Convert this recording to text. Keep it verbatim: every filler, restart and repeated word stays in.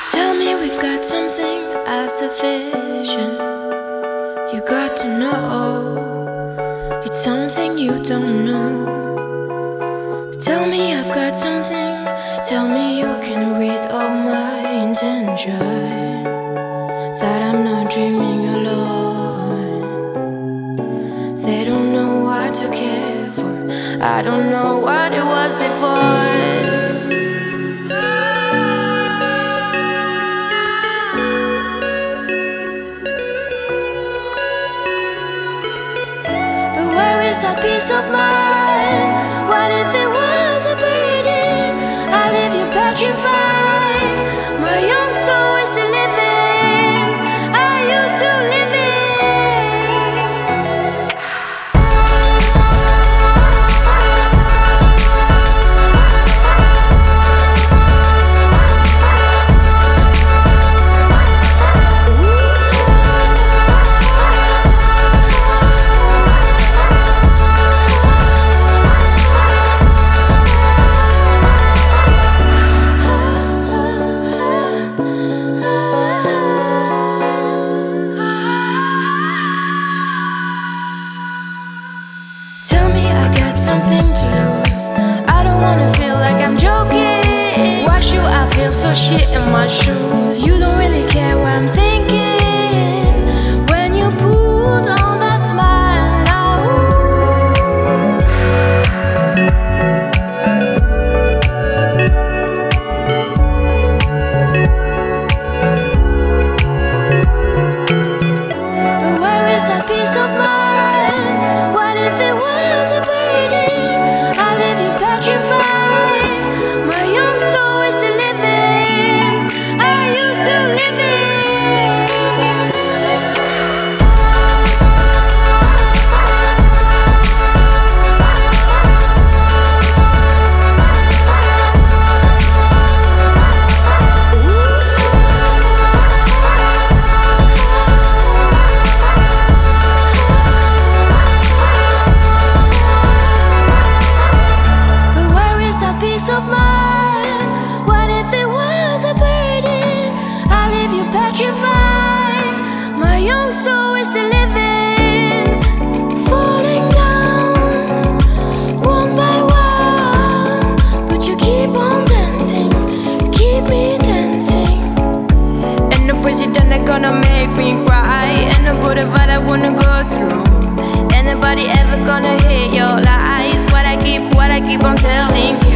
Tell me we've got something as sufficient. You got to know it's something you don't know. Tell me I've got something. Tell me you can read all my intention, that I'm not dreaming alone. They don't know what to care for. I don't know what it was before. That peace of mind. What if it was a burden? I leave you petrified. My young soul is still living. I used to live it. Something to lose. I don't wanna feel like I'm joking. Why should I feel so shit in my shoes? You don't really care what I'm thinking when you put on that smile now. But where is that peace of mind? What if it was a burden? My young soul is still living. I used to live it. Of mine. What if it was a burden? I leave you petrified. My young soul is still living. Falling down one by one, but you keep on dancing, keep me dancing. And the president are gonna make me cry, and the whatever I wanna go through. Anybody ever gonna hear your lies? What I keep, what I keep on telling you.